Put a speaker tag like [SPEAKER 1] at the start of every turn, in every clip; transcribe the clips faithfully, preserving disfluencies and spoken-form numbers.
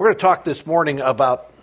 [SPEAKER 1] We're going to talk this morning about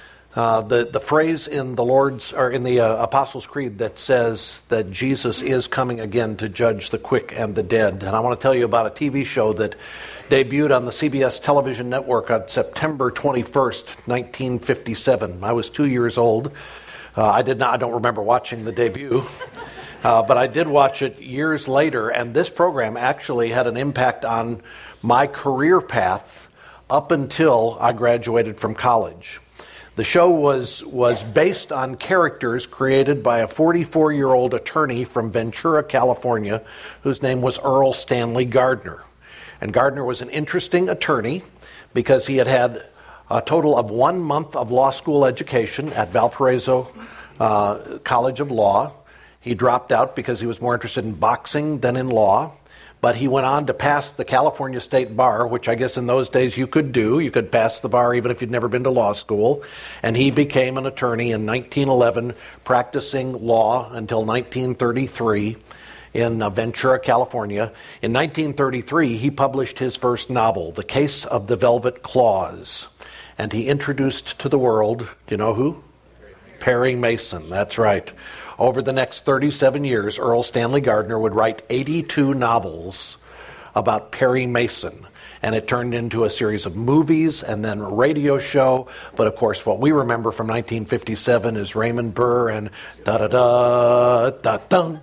[SPEAKER 1] uh, the the phrase in the Lord's or in the uh, Apostles' Creed that says that Jesus is coming again to judge the quick and the dead. And I want to tell you about a T V show that debuted on the C B S television network on September twenty-first, nineteen fifty-seven. I was two years old. Uh, I did not. I don't remember watching the debut. Uh, but I did watch it years later, and this program actually had an impact on my career path up until I graduated from college. The show was was based on characters created by a forty-four-year-old attorney from Ventura, California, whose name was Earl Stanley Gardner. And Gardner was an interesting attorney because he had had a total of one month of law school education at Valparaiso uh, College of Law. He dropped out because he was more interested in boxing than in law. But he went on to pass the California State Bar, which I guess in those days you could do. You could pass the bar even if you'd never been to law school. And he became an attorney in nineteen eleven, practicing law until nineteen thirty-three in uh, Ventura, California. In nineteen thirty-three, he published his first novel, The Case of the Velvet Clause. And he introduced to the world, do you know who? Perry Mason, that's right. Over the next thirty-seven years, Earl Stanley Gardner would write eighty-two novels about Perry Mason. And it turned into a series of movies and then a radio show. But of course, what we remember from nineteen fifty-seven is Raymond Burr and da-da-da, da-dum,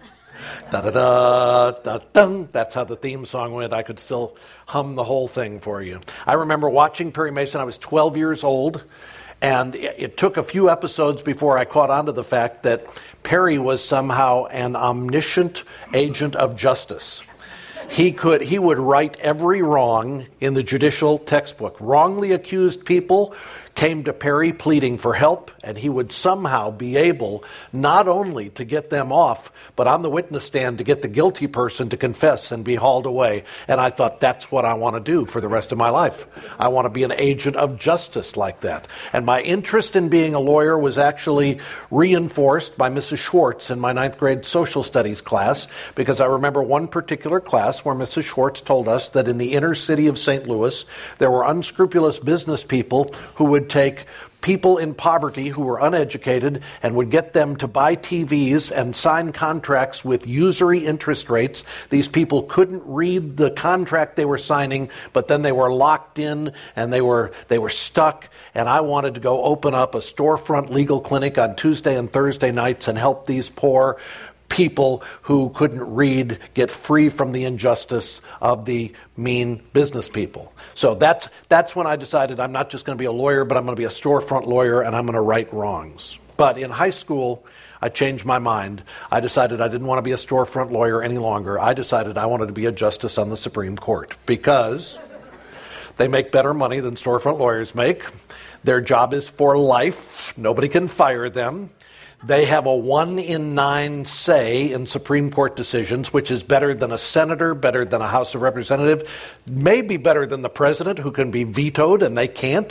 [SPEAKER 1] da-da-da, da-dum. That's how the theme song went. I could still hum the whole thing for you. I remember watching Perry Mason. I was twelve years old. And it took a few episodes before I caught on to the fact that Perry was somehow an omniscient agent of justice. He could he would right every wrong in the judicial textbook. Wrongly accused people came to Perry pleading for help, and he would somehow be able not only to get them off, but on the witness stand to get the guilty person to confess and be hauled away. And I thought, that's what I want to do for the rest of my life. I want to be an agent of justice like that. And my interest in being a lawyer was actually reinforced by Missus Schwartz in my ninth grade social studies class, because I remember one particular class where Missus Schwartz told us that in the inner city of Saint Louis, there were unscrupulous business people who would take people in poverty who were uneducated and would get them to buy T Vs and sign contracts with usury interest rates. These people couldn't read the contract they were signing, but then they were locked in and they were they were stuck. And I wanted to go open up a storefront legal clinic on Tuesday and Thursday nights and help these poor people who couldn't read get free from the injustice of the mean business people. So that's that's when I decided I'm not just going to be a lawyer, but I'm going to be a storefront lawyer, and I'm going to right wrongs. But in high school, I changed my mind. I decided I didn't want to be a storefront lawyer any longer. I decided I wanted to be a justice on the Supreme Court because they make better money than storefront lawyers make. Their job is for life. Nobody can fire them. They have a one in nine say in Supreme Court decisions, which is better than a senator, better than a House of Representatives, maybe better than the president, who can be vetoed and they can't.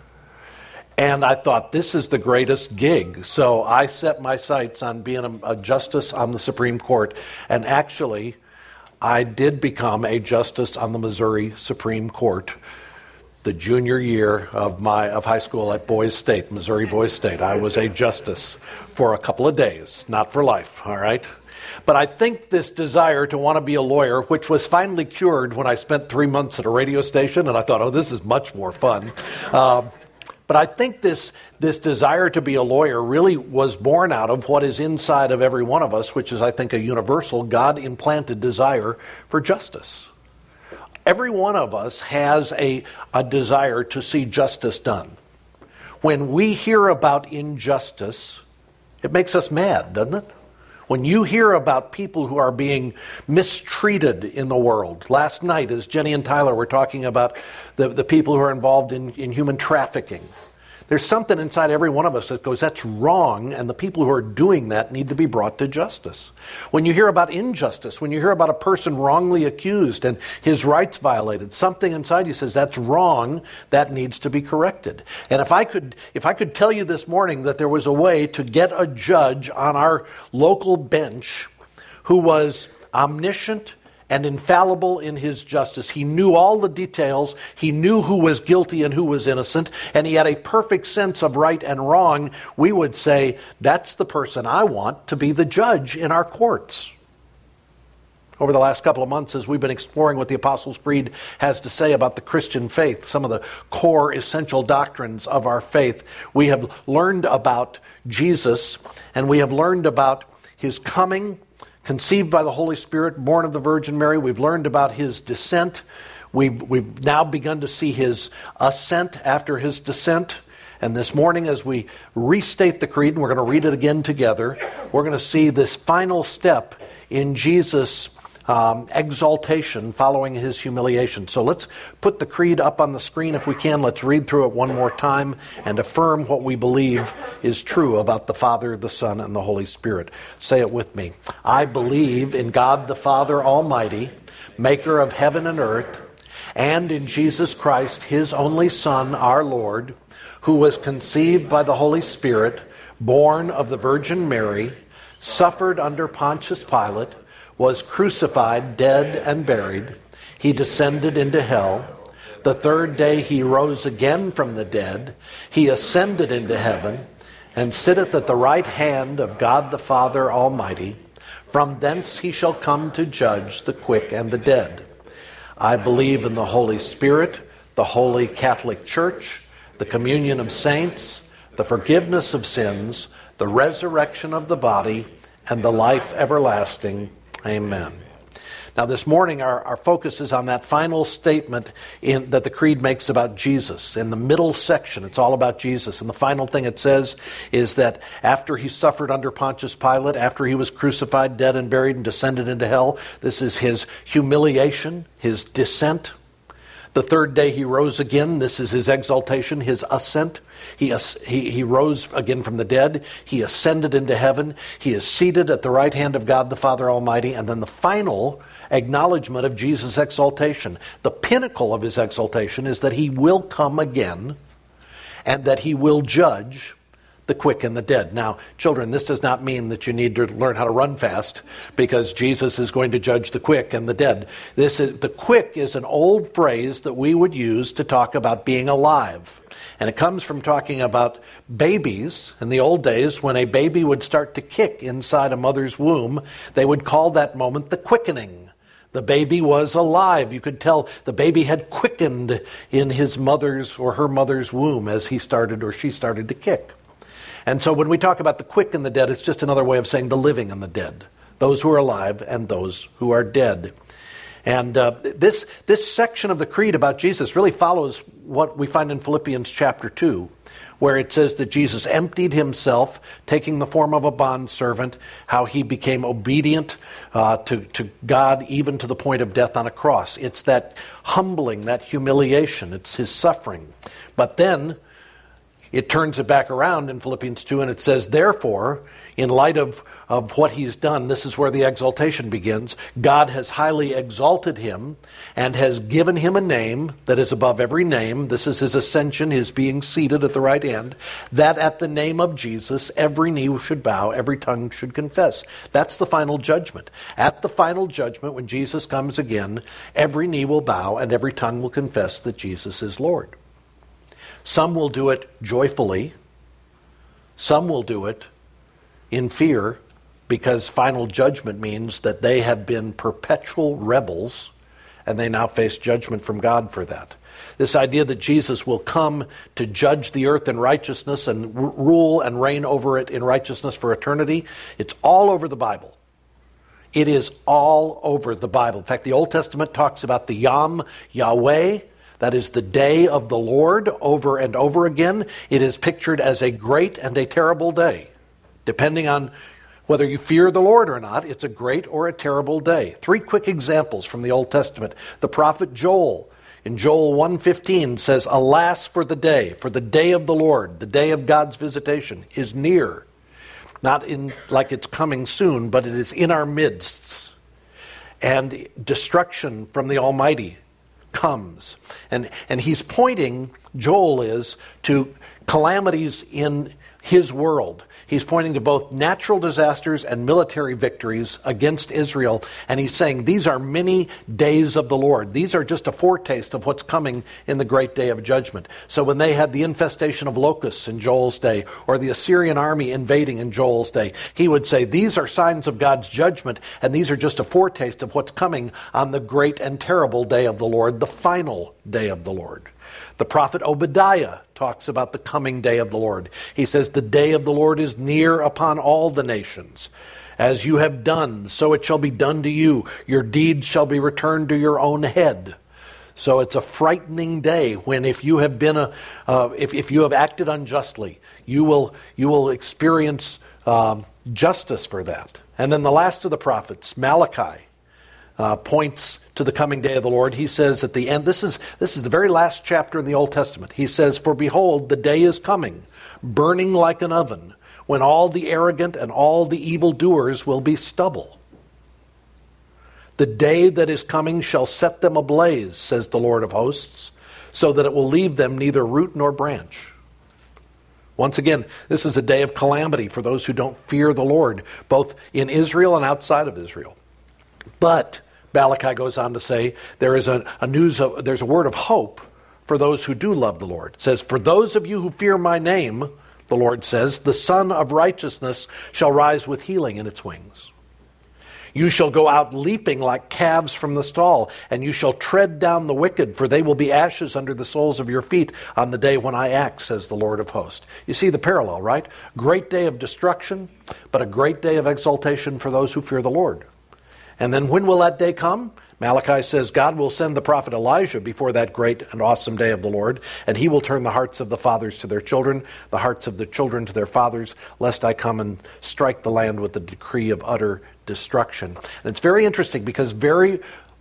[SPEAKER 1] And I thought, this is the greatest gig. So I set my sights on being a, a justice on the Supreme Court. And actually, I did become a justice on the Missouri Supreme Court the junior year of my of high school at Boys State, Missouri Boys State. I was a justice for a couple of days, not for life, all right? But I think this desire to want to be a lawyer, which was finally cured when I spent three months at a radio station, and I thought, oh, this is much more fun. Uh, but I think this, this desire to be a lawyer really was born out of what is inside of every one of us, which is, I think, a universal God-implanted desire for justice. Every one of us has a, a desire to see justice done. When we hear about injustice, it makes us mad, doesn't it? When you hear about people who are being mistreated in the world. Last night, as Jenny and Tyler were talking about the, the people who are involved in, in human trafficking, there's something inside every one of us that goes, that's wrong, and the people who are doing that need to be brought to justice. When you hear about injustice, when you hear about a person wrongly accused and his rights violated, something inside you says, that's wrong, that needs to be corrected. And if I could, if I could tell you this morning that there was a way to get a judge on our local bench who was omniscient and infallible in his justice. He knew all the details. He knew who was guilty and who was innocent, and he had a perfect sense of right and wrong. We would say, that's the person I want to be the judge in our courts. Over the last couple of months, as we've been exploring what the Apostles' Creed has to say about the Christian faith, some of the core essential doctrines of our faith, we have learned about Jesus, and we have learned about his coming, conceived by the Holy Spirit, born of the Virgin Mary. We've learned about his descent. We've, we've now begun to see his ascent after his descent. And this morning, as we restate the Creed, and we're going to read it again together, we're going to see this final step in Jesus' Um, exaltation following his humiliation. So let's put the creed up on the screen if we can. Let's read through it one more time and affirm what we believe is true about the Father, the Son, and the Holy Spirit. Say it with me. I believe in God the Father Almighty, maker of heaven and earth, and in Jesus Christ, his only Son, our Lord, who was conceived by the Holy Spirit, born of the Virgin Mary, suffered under Pontius Pilate, was crucified, dead, and buried. He descended into hell. The third day he rose again from the dead. He ascended into heaven and sitteth at the right hand of God the Father Almighty. From thence he shall come to judge the quick and the dead. I believe in the Holy Spirit, the Holy Catholic Church, the communion of saints, the forgiveness of sins, the resurrection of the body, and the life everlasting. Amen. Now this morning our, our focus is on that final statement in, that the Creed makes about Jesus. In the middle section, it's all about Jesus. And the final thing it says is that after he suffered under Pontius Pilate, after he was crucified, dead, and buried, and descended into hell, this is his humiliation, his descent. The third day he rose again. This is his exaltation, his ascent. He, he, he rose again from the dead. He ascended into heaven. He is seated at the right hand of God the Father Almighty. And then the final acknowledgement of Jesus' exaltation. The pinnacle of his exaltation is that he will come again and that he will judge the quick and the dead. Now, children, this does not mean that you need to learn how to run fast because Jesus is going to judge the quick and the dead. This is, the quick is an old phrase that we would use to talk about being alive. And it comes from talking about babies. In the old days, when a baby would start to kick inside a mother's womb, they would call that moment the quickening. The baby was alive. You could tell the baby had quickened in his mother's or her mother's womb as he started or she started to kick. And so when we talk about the quick and the dead, it's just another way of saying the living and the dead. Those who are alive and those who are dead. And uh, this, this section of the Creed about Jesus really follows what we find in Philippians chapter two, where it says that Jesus emptied himself, taking the form of a bondservant, how he became obedient uh, to, to God even to the point of death on a cross. It's that humbling, that humiliation. It's his suffering. But then it turns it back around in Philippians two, and it says, therefore, in light of, of what he's done, this is where the exaltation begins. God has highly exalted him and has given him a name that is above every name. This is his ascension, his being seated at the right hand, that at the name of Jesus, every knee should bow, every tongue should confess. That's the final judgment. At the final judgment, when Jesus comes again, every knee will bow and every tongue will confess that Jesus is Lord. Some will do it joyfully. Some will do it in fear because final judgment means that they have been perpetual rebels and they now face judgment from God for that. This idea that Jesus will come to judge the earth in righteousness and r- rule and reign over it in righteousness for eternity, it's all over the Bible. It is all over the Bible. In fact, the Old Testament talks about the Yom Yahweh. That is the day of the Lord over and over again. It is pictured as a great and a terrible day. Depending on whether you fear the Lord or not, it's a great or a terrible day. Three quick examples from the Old Testament. The prophet Joel, in Joel one fifteen, says, alas for the day, for the day of the Lord, the day of God's visitation, is near. Not in like it's coming soon, but it is in our midst. And destruction from the Almighty comes. And, and he's pointing, Joel is, to calamities in his world. He's pointing to both natural disasters and military victories against Israel. And he's saying these are many days of the Lord. These are just a foretaste of what's coming in the great day of judgment. So when they had the infestation of locusts in Joel's day, or the Assyrian army invading in Joel's day, he would say these are signs of God's judgment, and these are just a foretaste of what's coming on the great and terrible day of the Lord, the final day of the Lord. The prophet Obadiah talks about the coming day of the Lord. He says, the day of the Lord is near upon all the nations. As you have done, so it shall be done to you. Your deeds shall be returned to your own head. So it's a frightening day when if you have been a, uh, if, if you have acted unjustly, you will, you will experience um, justice for that. And then the last of the prophets, Malachi, uh, points to the coming day of the Lord. He says at the end, this is this is the very last chapter in the Old Testament. He says, for behold, the day is coming, burning like an oven, when all the arrogant and all the evildoers will be stubble. The day that is coming shall set them ablaze, says the Lord of hosts, so that it will leave them neither root nor branch. Once again, this is a day of calamity for those who don't fear the Lord, both in Israel and outside of Israel. But Malachi goes on to say there is a, a news of, there's a word of hope for those who do love the Lord. It says, for those of you who fear my name, the Lord says, the Son of Righteousness shall rise with healing in its wings. You shall go out leaping like calves from the stall, and you shall tread down the wicked, for they will be ashes under the soles of your feet on the day when I act, says the Lord of hosts. You see the parallel, right? Great day of destruction, but a great day of exaltation for those who fear the Lord. And then when will that day come? Malachi says God will send the prophet Elijah before that great and awesome day of the Lord, and he will turn the hearts of the fathers to their children, the hearts of the children to their fathers, lest I come and strike the land with the decree of utter destruction. And it's very interesting because very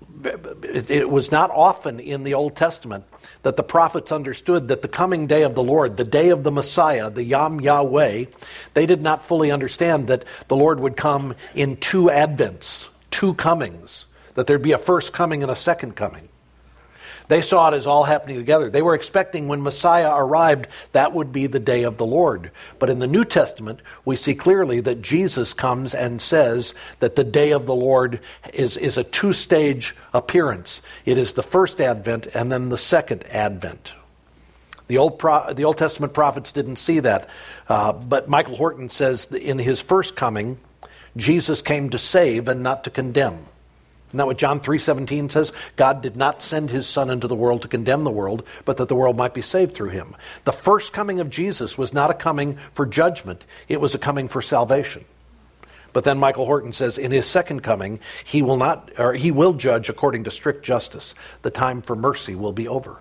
[SPEAKER 1] it, it was not often in the Old Testament that the prophets understood that the coming day of the Lord, the day of the Messiah, the Yam Yahweh, they did not fully understand that the Lord would come in two advents, two comings, that there'd be a first coming and a second coming. They saw it as all happening together. They were expecting when Messiah arrived, that would be the day of the Lord. But in the New Testament, we see clearly that Jesus comes and says that the day of the Lord is, is a two-stage appearance. It is the first advent and then the second advent. The Old, Pro, the Old Testament prophets didn't see that. Uh, but Michael Horton says that in his first coming, Jesus came to save and not to condemn. Isn't that what John three seventeen says? God did not send his Son into the world to condemn the world, but that the world might be saved through him. The first coming of Jesus was not a coming for judgment. It was a coming for salvation. But then Michael Horton says in his second coming, he will not, or he will judge according to strict justice. The time for mercy will be over.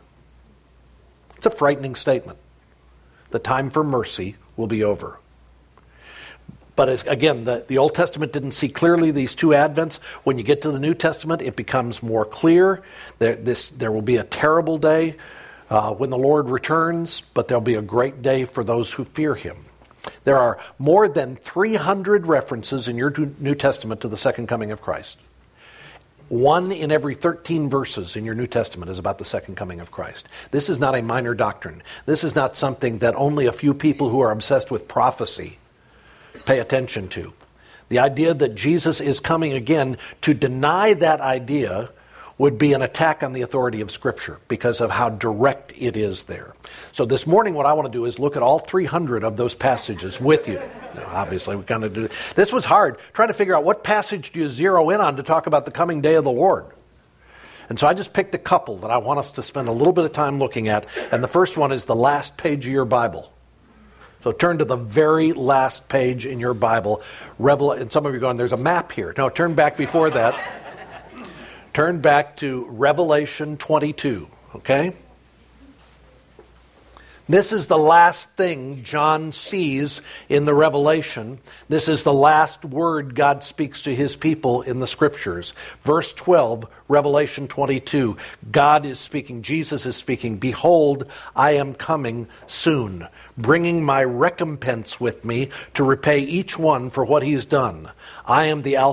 [SPEAKER 1] It's a frightening statement. The time for mercy will be over. But as, again, the, the Old Testament didn't see clearly these two advents. When you get to the New Testament, it becomes more clear. There, this, there will be a terrible day uh, when the Lord returns, but there'll be a great day for those who fear him. There are more than three hundred references in your New Testament to the second coming of Christ. One in every thirteen verses in your New Testament is about the second coming of Christ. This is not a minor doctrine. This is not something that only a few people who are obsessed with prophecy pay attention to. The idea that Jesus is coming again, to deny that idea would be an attack on the authority of Scripture because of how direct it is there. So this morning what I want to do is look at all three hundred of those passages with you. Now, obviously we kind of do this was hard, trying to figure out what passage do you zero in on to talk about the coming day of the Lord. And so I just picked a couple that I want us to spend a little bit of time looking at, and the first one is the last page of your Bible. So turn to the very last page in your Bible. Revel- and some of you are going, there's a map here. No, turn back before that. Turn back to Revelation twenty-two, okay? This is the last thing John sees in the Revelation. This is the last word God speaks to his people in the Scriptures. Verse twelve, Revelation twenty-two. God is speaking, Jesus is speaking, "Behold, I am coming soon, bringing my recompense with me to repay each one for what he's done. I am the Alpha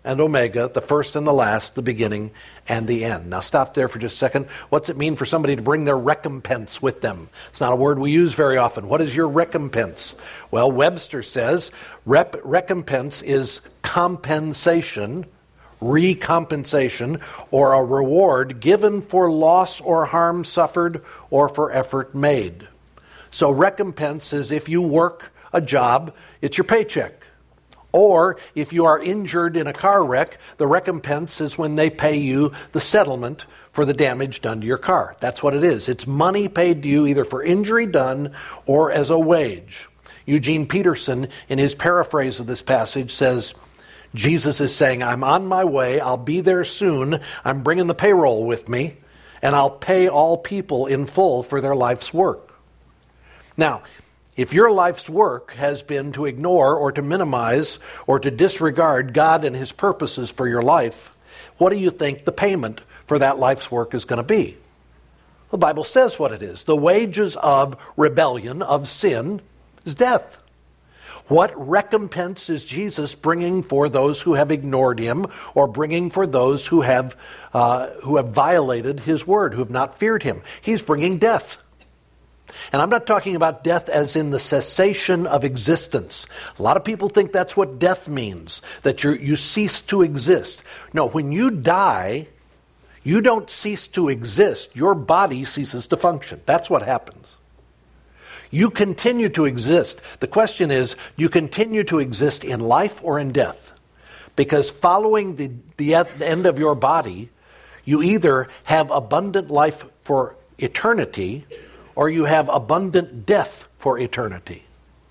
[SPEAKER 1] and Omega, the first and the last, the beginning and the end. Now stop there for just a second. What's it mean for somebody to bring their recompense with them? It's not a word we use very often. What is your recompense? Well, Webster says rep- recompense is compensation, recompensation, or a reward given for loss or harm suffered or for effort made. So recompense is if you work a job, it's your paycheck. Or if you are injured in a car wreck, the recompense is when they pay you the settlement for the damage done to your car. That's what it is. It's money paid to you either for injury done or as a wage. Eugene Peterson, in his paraphrase of this passage, says, Jesus is saying, I'm on my way, I'll be there soon, I'm bringing the payroll with me, and I'll pay all people in full for their life's work. Now, if your life's work has been to ignore or to minimize or to disregard God and His purposes for your life, what do you think the payment for that life's work is going to be? The Bible says what it is. The wages of rebellion, of sin, is death. What recompense is Jesus bringing for those who have ignored Him, or bringing for those who have uh, who have violated His word, who have not feared Him? He's bringing death. And I'm not talking about death as in the cessation of existence. A lot of people think that's what death means, that you you cease to exist. No, when you die, you don't cease to exist. Your body ceases to function. That's what happens. You continue to exist. The question is, do you continue to exist in life or in death? Because following the, the end of your body, you either have abundant life for eternity, or you have abundant death for eternity.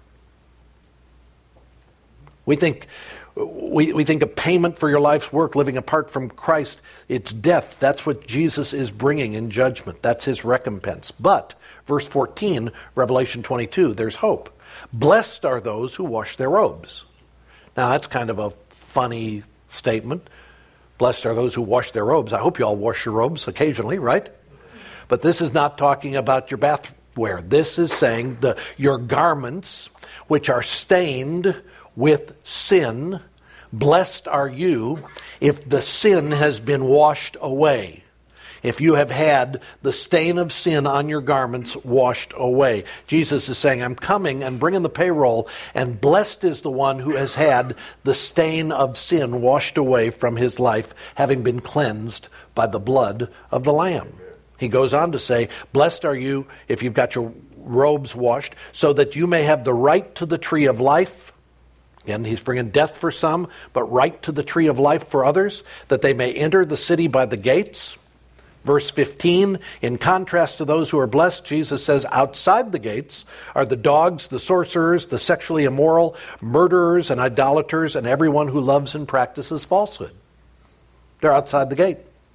[SPEAKER 1] We think we, we think of payment for your life's work, living apart from Christ, it's death. That's what Jesus is bringing in judgment. That's His recompense. But, verse fourteen, Revelation twenty-two, there's hope. Blessed are those who wash their robes. Now, that's kind of a funny statement. Blessed are those who wash their robes. I hope you all wash your robes occasionally, right? But this is not talking about your bathwear. This is saying the your garments, which are stained with sin, blessed are you if the sin has been washed away. If you have had the stain of sin on your garments washed away. Jesus is saying, I'm coming and bringing the payroll, and blessed is the one who has had the stain of sin washed away from his life, having been cleansed by the blood of the Lamb. He goes on to say, blessed are you if you've got your robes washed, so that you may have the right to the tree of life. Again, he's bringing death for some, but right to the tree of life for others, that they may enter the city by the gates. Verse fifteen, in contrast to those who are blessed, Jesus says, outside the gates are the dogs, the sorcerers, the sexually immoral, murderers and idolaters, and everyone who loves and practices falsehood. They're outside the gate.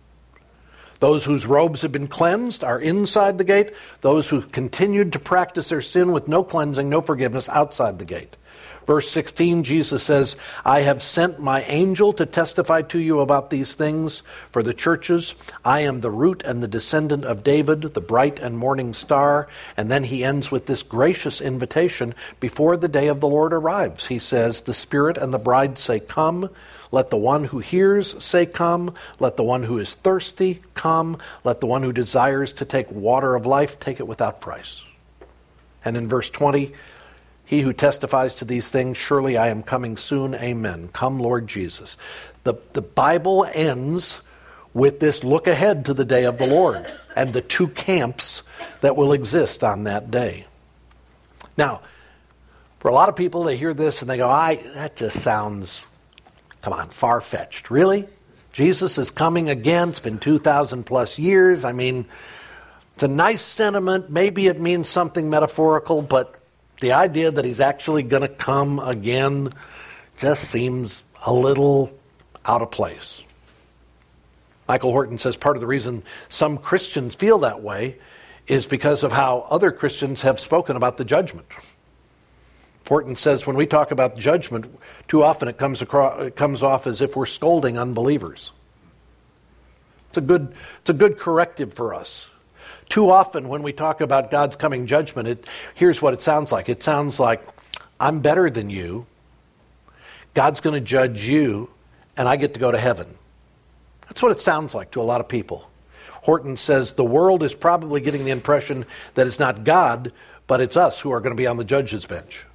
[SPEAKER 1] Those whose robes have been cleansed are inside the gate. Those who continued to practice their sin with no cleansing, no forgiveness, outside the gate. Verse sixteen, Jesus says, I have sent my angel to testify to you about these things for the churches. I am the root and the descendant of David, the bright and morning star. And then he ends with this gracious invitation before the day of the Lord arrives. He says, the Spirit and the bride say, come. Let the one who hears say, come. Let the one who is thirsty come. Let the one who desires to take water of life take it without price. And in verse twenty, he who testifies to these things, surely I am coming soon. Amen. Come, Lord Jesus. The, the Bible ends with this look ahead to the day of the Lord and the two camps that will exist on that day. Now, for a lot of people, they hear this and they go, I that just sounds, come on, far-fetched. Really? Jesus is coming again. It's been two thousand plus years. I mean, it's a nice sentiment. Maybe it means something metaphorical, but the idea that he's actually going to come again just seems a little out of place. Michael Horton says part of the reason some Christians feel that way is because of how other Christians have spoken about the judgment. Horton says when we talk about judgment, too often it comes across, it comes off as if we're scolding unbelievers. It's a good, it's a good corrective for us. Too often when we talk about God's coming judgment, it, here's what it sounds like. It sounds like, I'm better than you. God's going to judge you, and I get to go to heaven. That's what it sounds like to a lot of people. Horton says the world is probably getting the impression that it's not God, but it's us who are going to be on the judge's bench.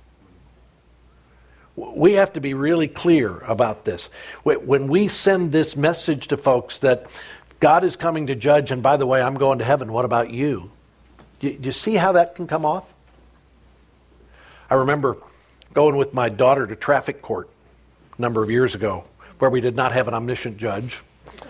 [SPEAKER 1] We have to be really clear about this. When we send this message to folks that God is coming to judge, and by the way, I'm going to heaven, what about you? Do you see how that can come off? I remember going with my daughter to traffic court a number of years ago, where we did not have an omniscient judge.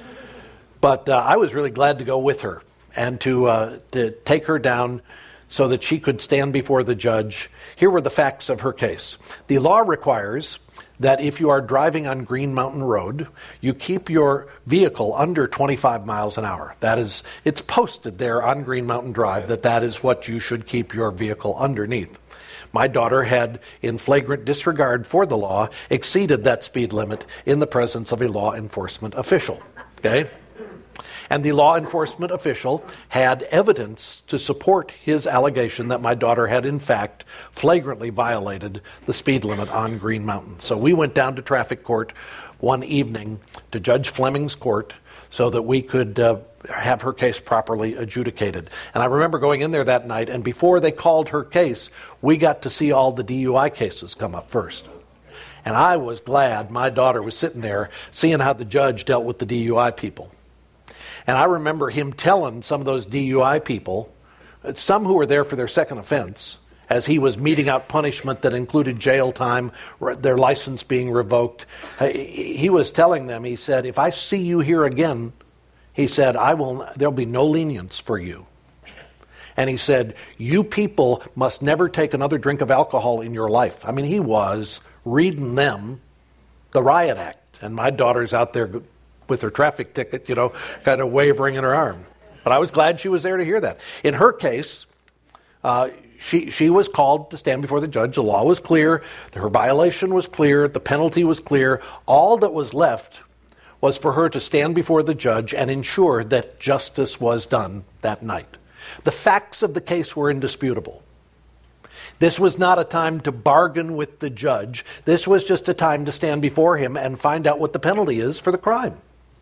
[SPEAKER 1] But uh, I was really glad to go with her and to uh, to take her down so that she could stand before the judge. Here were the facts of her case. The law requires that if you are driving on Green Mountain Road, you keep your vehicle under twenty-five miles an hour. That is, it's posted there on Green Mountain Drive that that is what you should keep your vehicle underneath. My daughter had, in flagrant disregard for the law, exceeded that speed limit in the presence of a law enforcement official. Okay? And the law enforcement official had evidence to support his allegation that my daughter had, in fact, flagrantly violated the speed limit on Green Mountain. So we went down to traffic court one evening to Judge Fleming's court so that we could uh, have her case properly adjudicated. And I remember going in there that night, and before they called her case, we got to see all the D U I cases come up first. And I was glad my daughter was sitting there seeing how the judge dealt with the D U I people. And I remember him telling some of those D U I people, some who were there for their second offense, as he was meting out punishment that included jail time, their license being revoked, he was telling them, he said, if I see you here again, he said, I will. There'll be no lenience for you. And he said, you people must never take another drink of alcohol in your life. I mean, he was reading them the riot act. And my daughter's out there with her traffic ticket, you know, kind of wavering in her arm. But I was glad she was there to hear that. In her case, uh, she she was called to stand before the judge. The law was clear. Her violation was clear. The penalty was clear. All that was left was for her to stand before the judge and ensure that justice was done that night. The facts of the case were indisputable. This was not a time to bargain with the judge. This was just a time to stand before him and find out what the penalty is for the crime.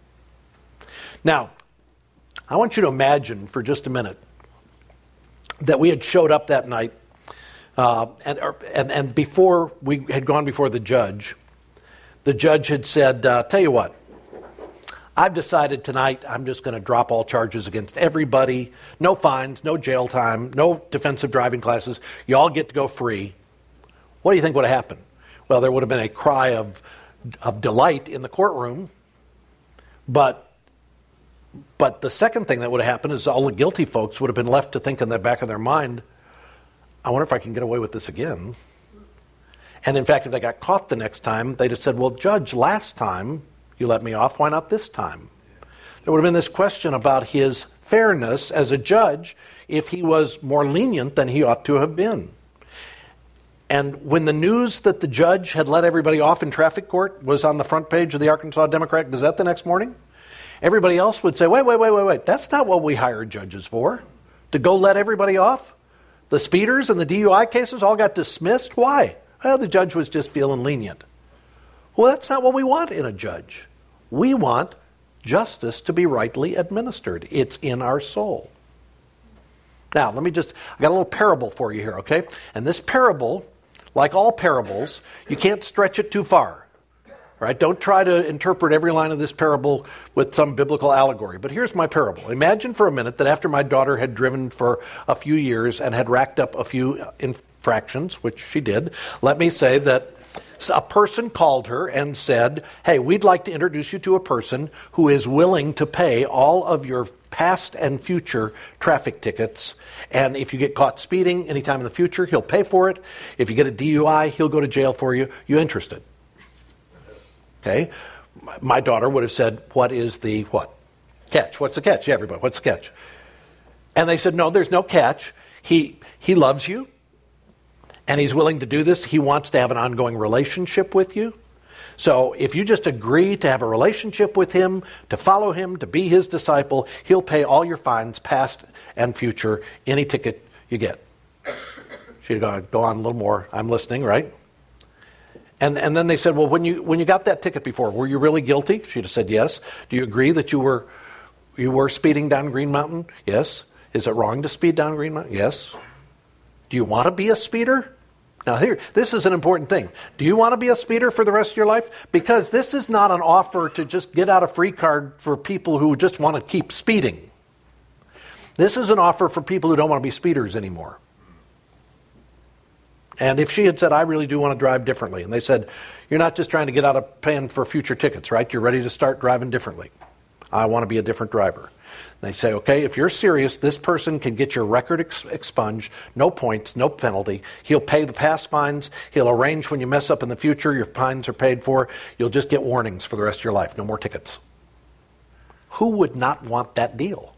[SPEAKER 1] Now, I want you to imagine for just a minute that we had showed up that night, uh, and, and and before we had gone before the judge, the judge had said, uh, tell you what, I've decided tonight I'm just going to drop all charges against everybody. No fines, no jail time, no defensive driving classes. You all get to go free. What do you think would have happened? Well, there would have been a cry of of delight in the courtroom, but But the second thing that would have happened is all the guilty folks would have been left to think in the back of their mind, I wonder if I can get away with this again. And in fact, if they got caught the next time, they'd have said, well, Judge, last time you let me off, why not this time? There would have been this question about his fairness as a judge if he was more lenient than he ought to have been. And when the news that the judge had let everybody off in traffic court was on the front page of the Arkansas Democrat Gazette the next morning, everybody else would say, wait, wait, wait, wait, wait. That's not what we hired judges for. To go let everybody off? The speeders and the D U I cases all got dismissed? Why? Well, the judge was just feeling lenient. Well, that's not what we want in a judge. We want justice to be rightly administered. It's in our soul. Now, let me just, I got a little parable for you here, okay? And this parable, like all parables, you can't stretch it too far. Right? Don't try to interpret every line of this parable with some biblical allegory. But here's my parable. Imagine for a minute that after my daughter had driven for a few years and had racked up a few infractions, which she did, let me say that a person called her and said, hey, we'd like to introduce you to a person who is willing to pay all of your past and future traffic tickets. And if you get caught speeding anytime in the future, he'll pay for it. If you get a D U I, he'll go to jail for you. You interested? Okay, my daughter would have said, what is the what? Catch. What's the catch? Yeah, everybody, what's the catch? And they said, no, there's no catch. He he loves you, and he's willing to do this. He wants to have an ongoing relationship with you. So if you just agree to have a relationship with him, to follow him, to be his disciple, he'll pay all your fines, past and future, any ticket you get. She'd go, go on a little more. I'm listening, right? And and then they said, well, when you when you got that ticket before, were you really guilty? She'd have said yes. Do you agree that you were you were speeding down Green Mountain? Yes. Is it wrong to speed down Green Mountain? Yes. Do you want to be a speeder? Now here, this is an important thing. Do you want to be a speeder for the rest of your life? Because this is not an offer to just get out a free card for people who just want to keep speeding. This is an offer for people who don't want to be speeders anymore. And if she had said, I really do want to drive differently, and they said, you're not just trying to get out of paying for future tickets, right? You're ready to start driving differently. I want to be a different driver. They say, okay, if you're serious, this person can get your record ex- expunged, no points, no penalty. He'll pay the past fines. He'll arrange when you mess up in the future, your fines are paid for. You'll just get warnings for the rest of your life, no more tickets. Who would not want that deal?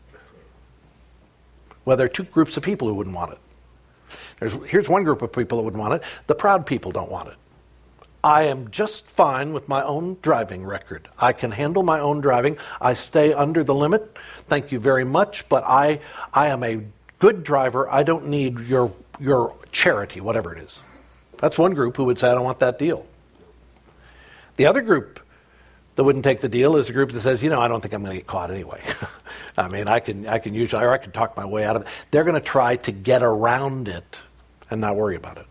[SPEAKER 1] Well, there are two groups of people who wouldn't want it. There's, here's one group of people that wouldn't want it. The proud people don't want it. I am just fine with my own driving record. I can handle my own driving. I stay under the limit. Thank you very much, but I I am a good driver. I don't need your your charity, whatever it is. That's one group who would say, I don't want that deal. The other group that wouldn't take the deal is a group that says, you know, I don't think I'm going to get caught anyway. I mean, I can I can usually, or I can talk my way out of it. They're going to try to get around it and not worry about it.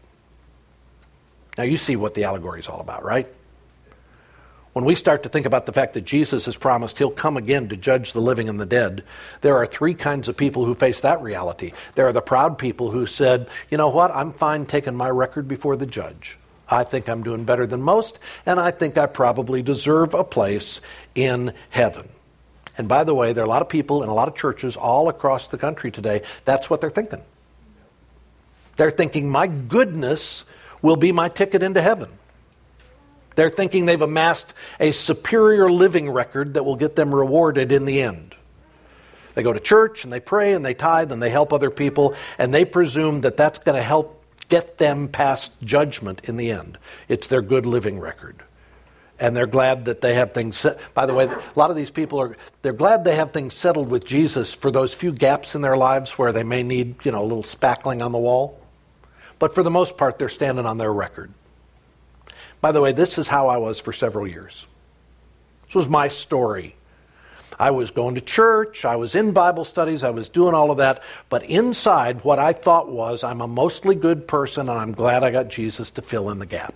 [SPEAKER 1] Now you see what the allegory is all about, right? When we start to think about the fact that Jesus has promised he'll come again to judge the living and the dead, there are three kinds of people who face that reality. There are the proud people who said, you know what, I'm fine taking my record before the judge. I think I'm doing better than most, and I think I probably deserve a place in heaven. And by the way, there are a lot of people in a lot of churches all across the country today, that's what they're thinking. They're thinking, my goodness will be my ticket into heaven. They're thinking they've amassed a superior living record that will get them rewarded in the end. They go to church and they pray and they tithe and they help other people, and they presume that that's going to help get them past judgment in the end. It's their good living record. And they're glad that they have things set. By the way, a lot of these people are, they're glad they have things settled with Jesus for those few gaps in their lives where they may need, you know, a little spackling on the wall. But for the most part, they're standing on their record. By the way, this is how I was for several years. This was my story. I was going to church, I was in Bible studies, I was doing all of that, but inside what I thought was, I'm a mostly good person and I'm glad I got Jesus to fill in the gap.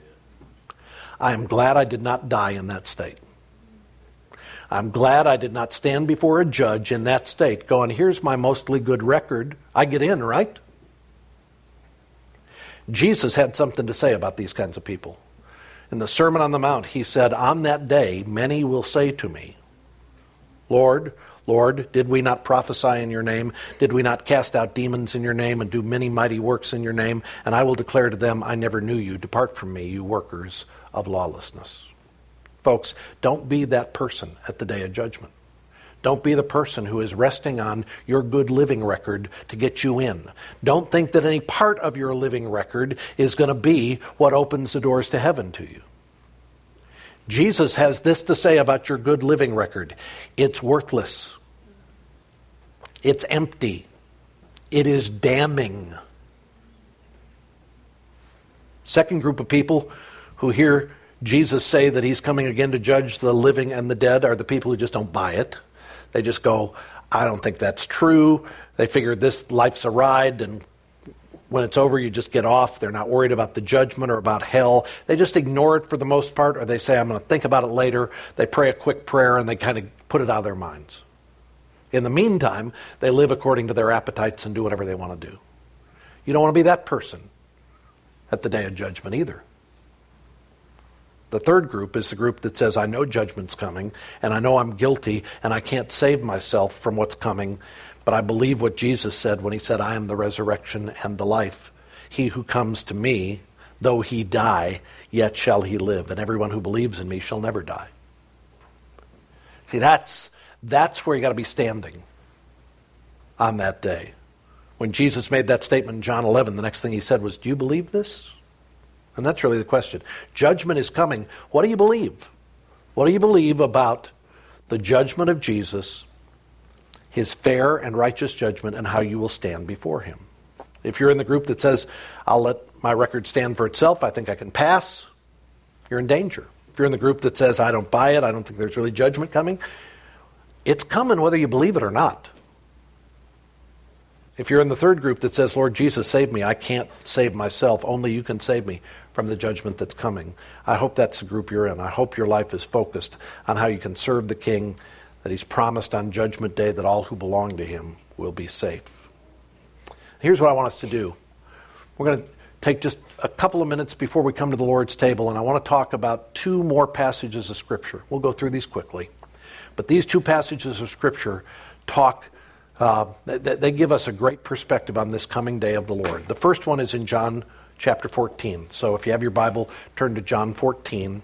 [SPEAKER 1] I am glad I did not die in that state. I'm glad I did not stand before a judge in that state going, here's my mostly good record, I get in, right? Jesus had something to say about these kinds of people. In the Sermon on the Mount, he said, on that day, many will say to me, Lord, Lord, did we not prophesy in your name? Did we not cast out demons in your name and do many mighty works in your name? And I will declare to them, I never knew you. Depart from me, you workers of lawlessness. Folks, don't be that person at the day of judgment. Don't be the person who is resting on your good living record to get you in. Don't think that any part of your living record is going to be what opens the doors to heaven to you. Jesus has this to say about your good living record. It's worthless. It's empty. It is damning. Second group of people who hear Jesus say that he's coming again to judge the living and the dead are the people who just don't buy it. They just go, I don't think that's true. They figure this life's a ride, and when it's over, you just get off. They're not worried about the judgment or about hell. They just ignore it for the most part, or they say, I'm going to think about it later. They pray a quick prayer, and they kind of put it out of their minds. In the meantime, they live according to their appetites and do whatever they want to do. You don't want to be that person at the day of judgment either. The third group is the group that says, I know judgment's coming, and I know I'm guilty, and I can't save myself from what's coming, but I believe what Jesus said when he said, I am the resurrection and the life. He who comes to me, though he die, yet shall he live, and everyone who believes in me shall never die. See, that's, that's where you got to be standing on that day. When Jesus made that statement in John eleven, the next thing he said was, do you believe this? And that's really the question. Judgment is coming. What do you believe? What do you believe about the judgment of Jesus, his fair and righteous judgment, and how you will stand before him? If you're in the group that says, I'll let my record stand for itself, I think I can pass, you're in danger. If you're in the group that says, I don't buy it, I don't think there's really judgment coming, it's coming whether you believe it or not. If you're in the third group that says, Lord Jesus, save me, I can't save myself, only you can save me from the judgment that's coming, I hope that's the group you're in. I hope your life is focused on how you can serve the King, that he's promised on Judgment Day that all who belong to him will be safe. Here's what I want us to do. We're going to take just a couple of minutes before we come to the Lord's table, and I want to talk about two more passages of Scripture. We'll go through these quickly. But these two passages of Scripture talk, uh, they, they give us a great perspective on this coming day of the Lord. The first one is in John chapter fourteen. So if you have your Bible, turn to John fourteen.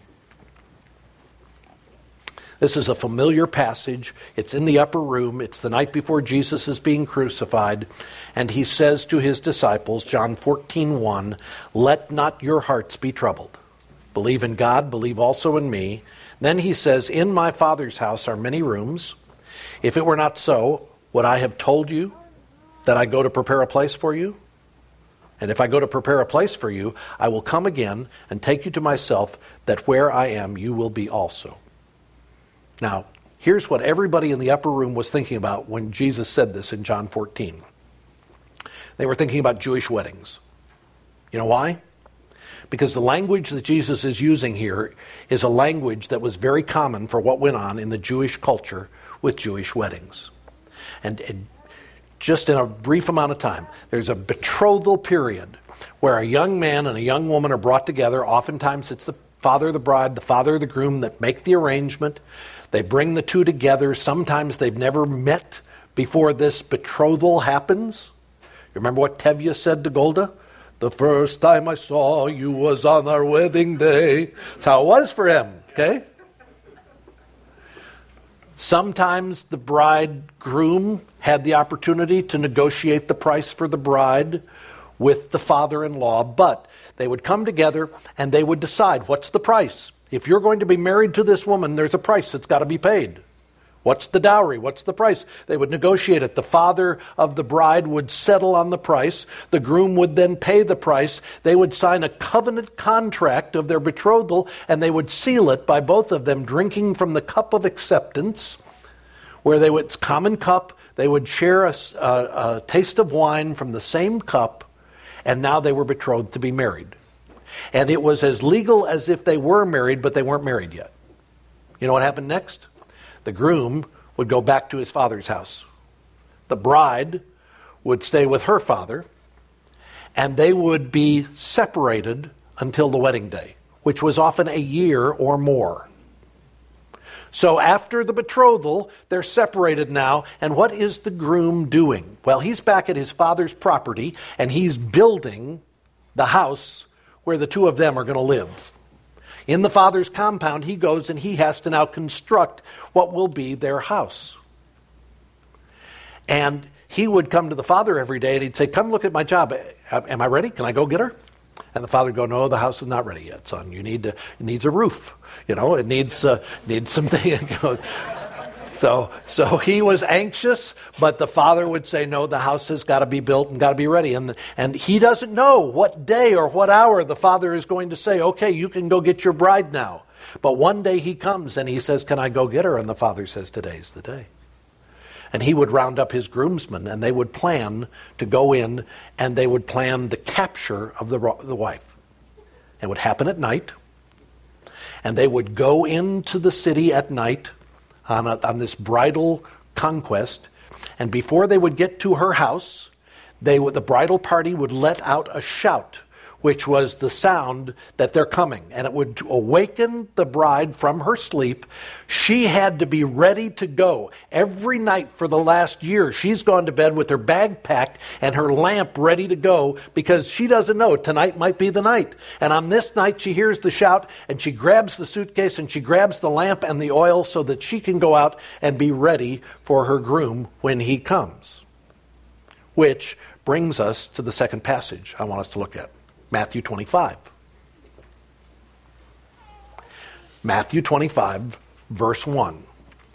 [SPEAKER 1] This is a familiar passage. It's in the upper room. It's the night before Jesus is being crucified. And he says to his disciples, John fourteen one, let not your hearts be troubled. Believe in God, believe also in me. Then he says, in my Father's house are many rooms. If it were not so, would I have told you that I go to prepare a place for you? And if I go to prepare a place for you, I will come again and take you to myself, that where I am, you will be also. Now, here's what everybody in the upper room was thinking about when Jesus said this in John fourteen. They were thinking about Jewish weddings. You know why? Because the language that Jesus is using here is a language that was very common for what went on in the Jewish culture with Jewish weddings. And it, just in a brief amount of time, there's a betrothal period where a young man and a young woman are brought together. Oftentimes it's the father of the bride, the father of the groom that make the arrangement. They bring the two together. Sometimes they've never met before this betrothal happens. You remember what Tevye said to Golda? The first time I saw you was on our wedding day. That's how it was for him, okay? Sometimes the bridegroom had the opportunity to negotiate the price for the bride with the father-in-law, but they would come together and they would decide, what's the price? If you're going to be married to this woman, there's a price that's got to be paid. What's the dowry? What's the price? They would negotiate it. The father of the bride would settle on the price. The groom would then pay the price. They would sign a covenant contract of their betrothal, and they would seal it by both of them drinking from the cup of acceptance, where they would, common cup, they would share a, a, a taste of wine from the same cup, and now they were betrothed to be married. And it was as legal as if they were married, but they weren't married yet. You know what happened next? The groom would go back to his father's house. The bride would stay with her father, and they would be separated until the wedding day, which was often a year or more. So after the betrothal, they're separated now, and what is the groom doing? Well, he's back at his father's property, and he's building the house where the two of them are going to live. In the father's compound, he goes and he has to now construct what will be their house. And he would come to the father every day and he'd say, come look at my job. Am I ready? Can I go get her? And the father would go, no, the house is not ready yet, son. You need to, it needs a roof. You know, it needs uh, needs something. So, so he was anxious, but the father would say, no, the house has got to be built and got to be ready. And, and he doesn't know what day or what hour the father is going to say, okay, you can go get your bride now. But one day he comes and he says, can I go get her? And the father says, today's the day. And he would round up his groomsmen and they would plan to go in and they would plan the capture of the, the wife. It would happen at night. And they would go into the city at night On, a, on this bridal conquest, and before they would get to her house, they would, the bridal party would let out a shout, which was the sound that they're coming, and it would awaken the bride from her sleep. She had to be ready to go. Every night for the last year, she's gone to bed with her bag packed and her lamp ready to go because she doesn't know tonight might be the night. And on this night, she hears the shout and she grabs the suitcase and she grabs the lamp and the oil so that she can go out and be ready for her groom when he comes. Which brings us to the second passage I want us to look at. Matthew twenty-five. Matthew twenty-five, verse one.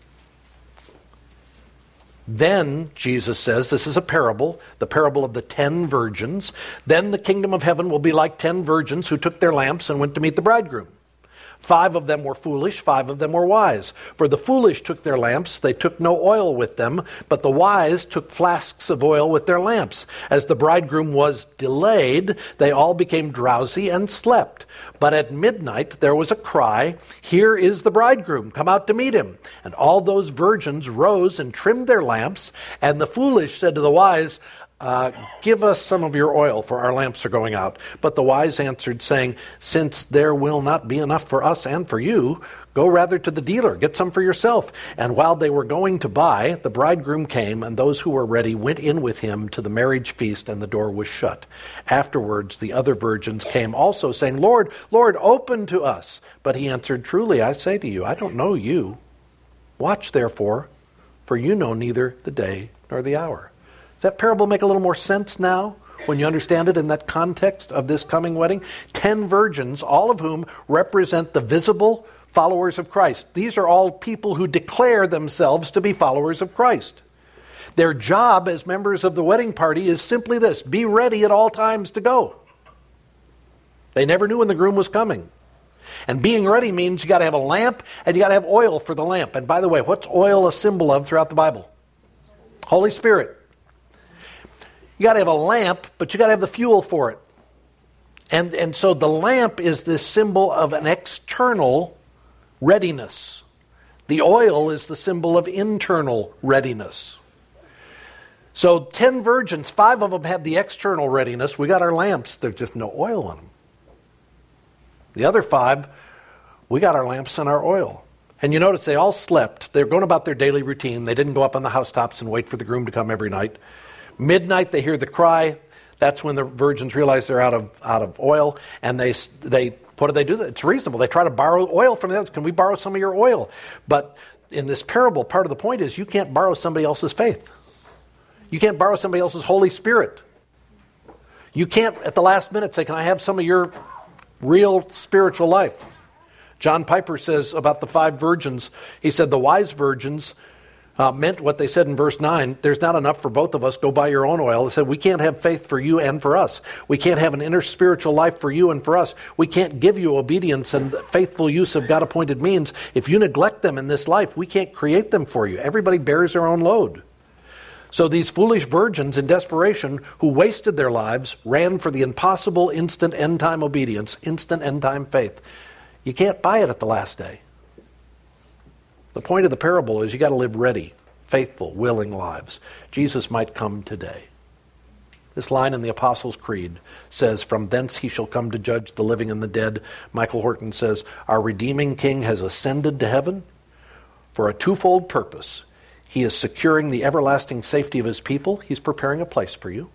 [SPEAKER 1] Then, Jesus says, this is a parable, the parable of the ten virgins. Then the kingdom of heaven will be like ten virgins who took their lamps and went to meet the bridegroom. Five of them were foolish, five of them were wise. For the foolish took their lamps, they took no oil with them, but the wise took flasks of oil with their lamps. As the bridegroom was delayed, they all became drowsy and slept. But at midnight there was a cry, 'Here is the bridegroom, come out to meet him.' And all those virgins rose and trimmed their lamps, and the foolish said to the wise, Uh, 'Give us some of your oil, for our lamps are going out.' But the wise answered, saying, 'Since there will not be enough for us and for you, go rather to the dealer, get some for yourself.' And while they were going to buy, the bridegroom came, and those who were ready went in with him to the marriage feast, and the door was shut. Afterwards the other virgins came also, saying, 'Lord, Lord, open to us.' But he answered, 'Truly I say to you, I don't know you. Watch therefore, for you know neither the day nor the hour.'" Does that parable make a little more sense now when you understand it in that context of this coming wedding? Ten virgins, all of whom represent the visible followers of Christ. These are all people who declare themselves to be followers of Christ. Their job as members of the wedding party is simply this: be ready at all times to go. They never knew when the groom was coming. And being ready means you got to have a lamp and you got to have oil for the lamp. And by the way, what's oil a symbol of throughout the Bible? Holy Spirit. You got to have a lamp, but you got to have the fuel for it. And, and so the lamp is this symbol of an external readiness. The oil is the symbol of internal readiness. So ten virgins, five of them had the external readiness. We got our lamps. There's just no oil in them. The other five, we got our lamps and our oil. And you notice they all slept. They're going about their daily routine. They didn't go up on the housetops and wait for the groom to come every night. Midnight, they hear the cry. That's when the virgins realize they're out of out of oil, and they they what do they do? It's reasonable. They try to borrow oil from them. Can we borrow some of your oil? But in this parable, part of the point is you can't borrow somebody else's faith. You can't borrow somebody else's Holy Spirit. You can't at the last minute say, "Can I have some of your real spiritual life?" John Piper says about the five virgins. He said the wise virgins Uh, meant what they said in verse nine, "There's not enough for both of us, go buy your own oil." They said, we can't have faith for you and for us. We can't have an inner spiritual life for you and for us. We can't give you obedience and faithful use of God-appointed means. If you neglect them in this life, we can't create them for you. Everybody bears their own load. So these foolish virgins in desperation who wasted their lives ran for the impossible instant end-time obedience, instant end-time faith. You can't buy it at the last day. The point of the parable is you got to live ready, faithful, willing lives. Jesus might come today. This line in the Apostles' Creed says, "From thence he shall come to judge the living and the dead." Michael Horton says, "Our redeeming King has ascended to heaven for a twofold purpose. He is securing the everlasting safety of his people. He's preparing a place for you.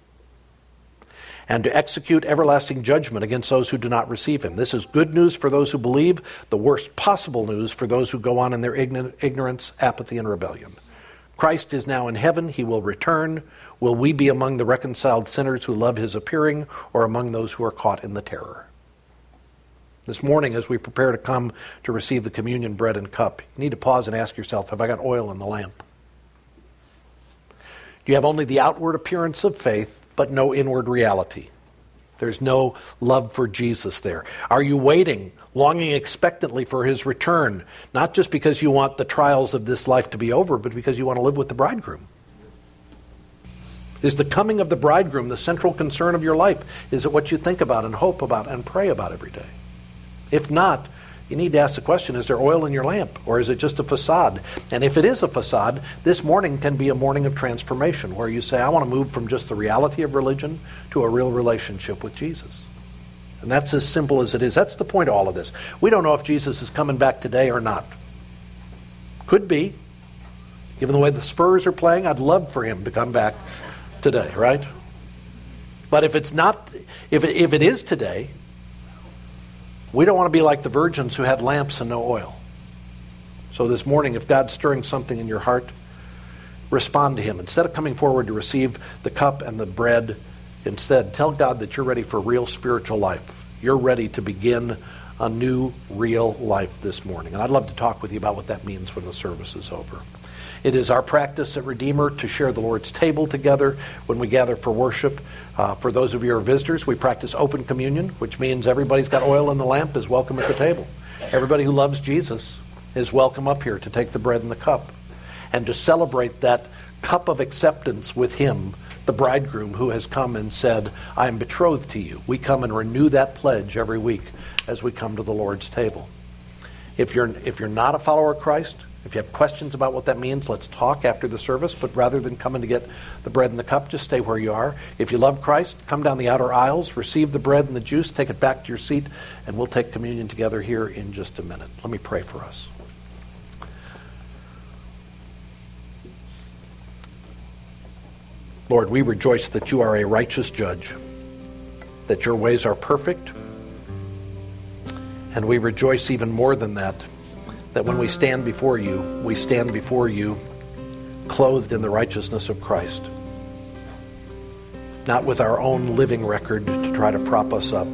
[SPEAKER 1] And to execute everlasting judgment against those who do not receive him. This is good news for those who believe, the worst possible news for those who go on in their ignorance, apathy, and rebellion. Christ is now in heaven. He will return. Will we be among the reconciled sinners who love his appearing, or among those who are caught in the terror?" This morning, as we prepare to come to receive the communion bread and cup, you need to pause and ask yourself, have I got oil in the lamp? Do you have only the outward appearance of faith, but no inward reality? There's no love for Jesus there. Are you waiting, longing expectantly for his return, not just because you want the trials of this life to be over, but because you want to live with the bridegroom? Is the coming of the bridegroom the central concern of your life? Is it what you think about and hope about and pray about every day? If not, you need to ask the question, is there oil in your lamp, or is it just a facade? And if it is a facade, this morning can be a morning of transformation, where you say, I want to move from just the reality of religion to a real relationship with Jesus. And that's as simple as it is. That's the point of all of this. We don't know if Jesus is coming back today or not. Could be. Given the way the Spurs are playing, I'd love for him to come back today, right? But if it's not, if it, if it is today, we don't want to be like the virgins who had lamps and no oil. So this morning, if God's stirring something in your heart, respond to him. Instead of coming forward to receive the cup and the bread, instead, tell God that you're ready for real spiritual life. You're ready to begin a new, real life this morning. And I'd love to talk with you about what that means when the service is over. It is our practice at Redeemer to share the Lord's table together when we gather for worship. Uh, for those of you who are visitors, we practice open communion, which means everybody's got oil in the lamp is welcome at the table. Everybody who loves Jesus is welcome up here to take the bread and the cup and to celebrate that cup of acceptance with him, the bridegroom who has come and said, I am betrothed to you. We come and renew that pledge every week as we come to the Lord's table. If you're if you're not a follower of Christ, if you have questions about what that means, let's talk after the service. But rather than coming to get the bread and the cup, just stay where you are. If you love Christ, come down the outer aisles, receive the bread and the juice, take it back to your seat, and we'll take communion together here in just a minute. Let me pray for us. Lord, we rejoice that you are a righteous judge, that your ways are perfect, and we rejoice even more than that, that when we stand before you, we stand before you clothed in the righteousness of Christ, not with our own living record to try to prop us up,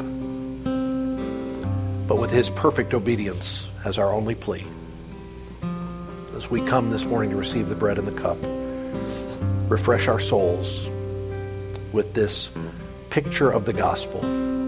[SPEAKER 1] but with his perfect obedience as our only plea. As we come this morning to receive the bread and the cup, refresh our souls with this picture of the gospel